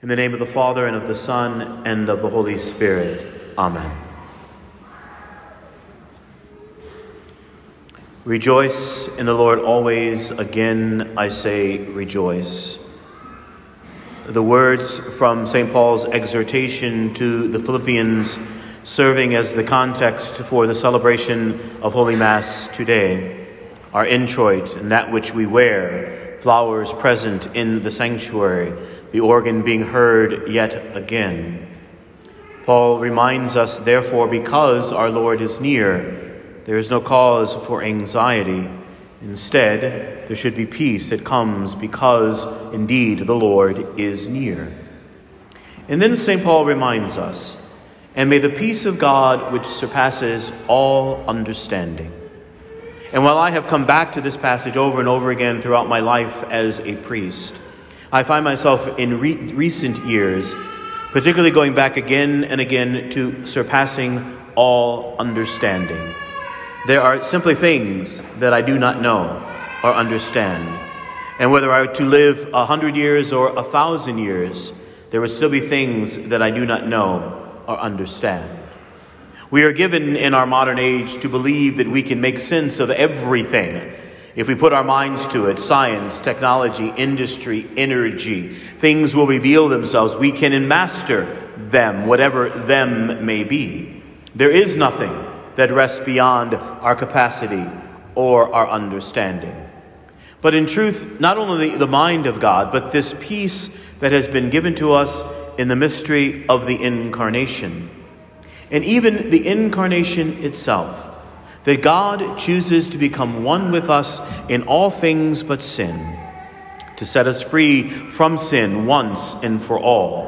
In the name of the Father, and of the Son, and of the Holy Spirit. Amen. Rejoice in the Lord always. Again, I say rejoice. The words from St. Paul's exhortation to the Philippians, serving as the context for the celebration of Holy Mass today, are introit and that which we wear, flowers present in the sanctuary, the organ being heard yet again. Paul reminds us, therefore, because our Lord is near, there is no cause for anxiety. Instead, there should be peace that comes because, indeed, the Lord is near. And then St. Paul reminds us, and may the peace of God, which surpasses all understanding. And while I have come back to this passage over and over again throughout my life as a priest, I find myself in recent years, particularly going back again and again to surpassing all understanding. There are simply things that I do not know or understand. And whether I were to live 100 years or 1,000 years, there would still be things that I do not know or understand. We are given in our modern age to believe that we can make sense of everything if we put our minds to it. Science, technology, industry, energy, things will reveal themselves. We can master them, whatever them may be. There is nothing that rests beyond our capacity or our understanding. But in truth, not only the mind of God, but this peace that has been given to us in the mystery of the Incarnation. And even the Incarnation itself, that God chooses to become one with us in all things but sin, to set us free from sin once and for all.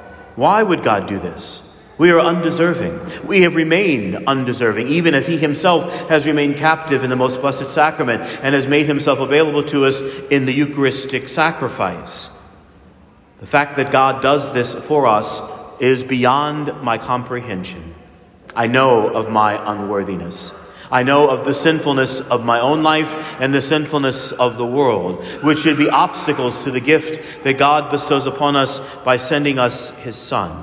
Why would God do this? We are undeserving. We have remained undeserving, even as he himself has remained captive in the most blessed sacrament and has made himself available to us in the Eucharistic sacrifice. The fact that God does this for us is beyond my comprehension. I know of my unworthiness. I know of the sinfulness of my own life and the sinfulness of the world, which should be obstacles to the gift that God bestows upon us by sending us his Son.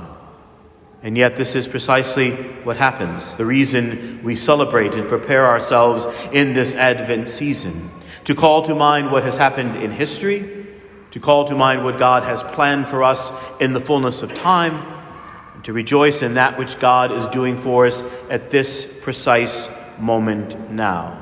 And yet this is precisely what happens, the reason we celebrate and prepare ourselves in this Advent season, to call to mind what has happened in history, to call to mind what God has planned for us in the fullness of time, and to rejoice in that which God is doing for us at this precise moment now.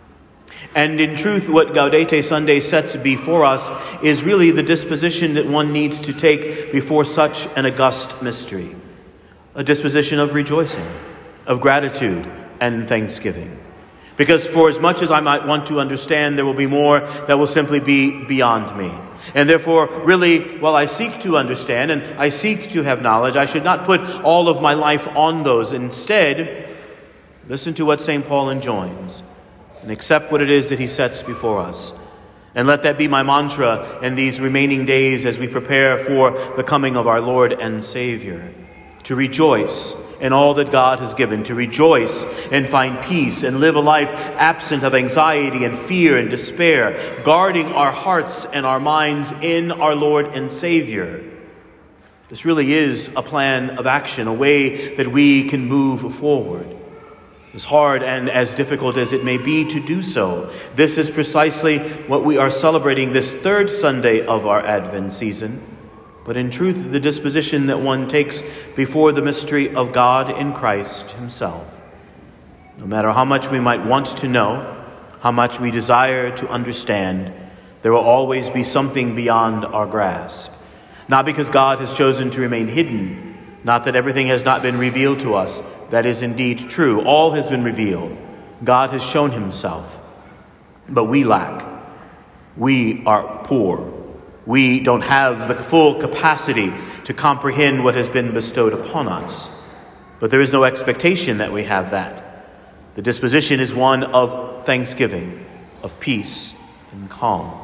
And in truth, what Gaudete Sunday sets before us is really the disposition that one needs to take before such an august mystery. A disposition of rejoicing, of gratitude and thanksgiving. Because for as much as I might want to understand, there will be more that will simply be beyond me. And therefore, really, while I seek to understand and I seek to have knowledge, I should not put all of my life on those. Instead, listen to what St. Paul enjoins and accept what it is that he sets before us. And let that be my mantra in these remaining days as we prepare for the coming of our Lord and Savior. To rejoice in all that God has given, to rejoice and find peace and live a life absent of anxiety and fear and despair, guarding our hearts and our minds in our Lord and Savior. This really is a plan of action, a way that we can move forward. As hard and as difficult as it may be to do so, this is precisely what we are celebrating this third Sunday of our Advent season. But in truth, the disposition that one takes before the mystery of God in Christ himself. No matter how much we might want to know, how much we desire to understand, there will always be something beyond our grasp. Not because God has chosen to remain hidden, not that everything has not been revealed to us. That is indeed true. All has been revealed. God has shown himself. But we lack. We are poor. We don't have the full capacity to comprehend what has been bestowed upon us. But there is no expectation that we have that. The disposition is one of thanksgiving, of peace and calm.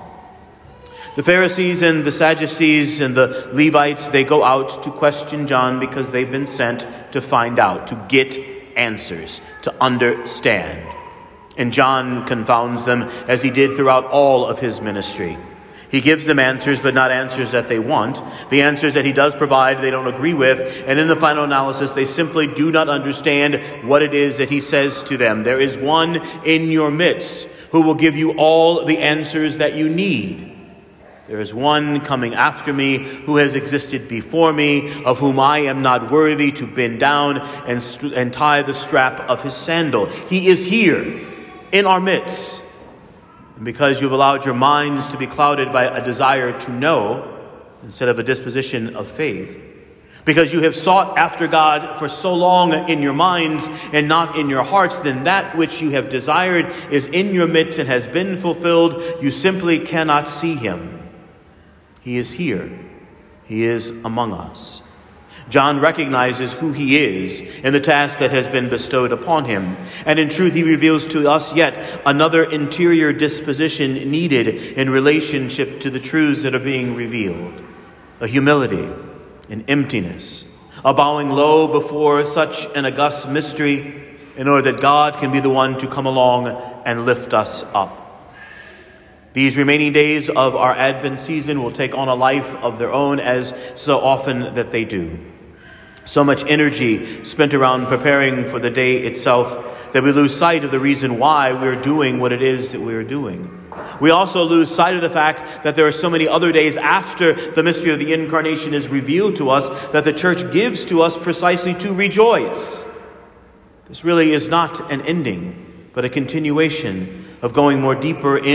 The Pharisees and the Sadducees and the Levites, they go out to question John because they've been sent to find out, to get answers, to understand. And John confounds them as he did throughout all of his ministry. He gives them answers, but not answers that they want. The answers that he does provide, they don't agree with. And in the final analysis, they simply do not understand what it is that he says to them. There is one in your midst who will give you all the answers that you need. There is one coming after me who has existed before me, of whom I am not worthy to bend down and tie the strap of his sandal. He is here in our midst. And because you've allowed your minds to be clouded by a desire to know instead of a disposition of faith, because you have sought after God for so long in your minds and not in your hearts, then that which you have desired is in your midst and has been fulfilled. You simply cannot see him. He is here. He is among us. John recognizes who he is in the task that has been bestowed upon him. And in truth, he reveals to us yet another interior disposition needed in relationship to the truths that are being revealed. A humility, an emptiness, a bowing low before such an august mystery in order that God can be the one to come along and lift us up. These remaining days of our Advent season will take on a life of their own, as so often that they do. So much energy spent around preparing for the day itself that we lose sight of the reason why we're doing what it is that we're doing. We also lose sight of the fact that there are so many other days after the mystery of the Incarnation is revealed to us that the Church gives to us precisely to rejoice. This really is not an ending, but a continuation of going more deeply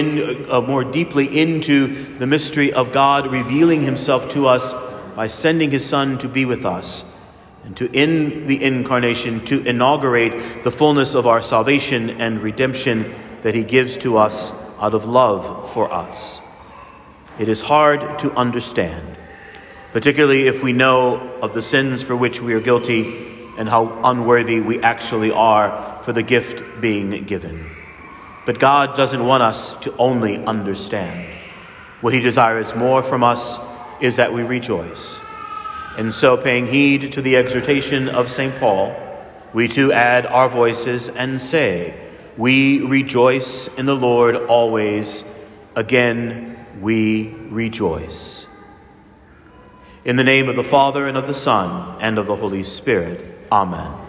into the mystery of God revealing himself to us by sending his Son to be with us, and to in the Incarnation to inaugurate the fullness of our salvation and redemption that he gives to us out of love for us. It is hard to understand, particularly if we know of the sins for which we are guilty and how unworthy we actually are for the gift being given. But God doesn't want us to only understand. What he desires more from us is that we rejoice. And so, paying heed to the exhortation of St. Paul, we too add our voices and say, "We rejoice in the Lord always. Again, we rejoice." In the name of the Father, and of the Son, and of the Holy Spirit. Amen.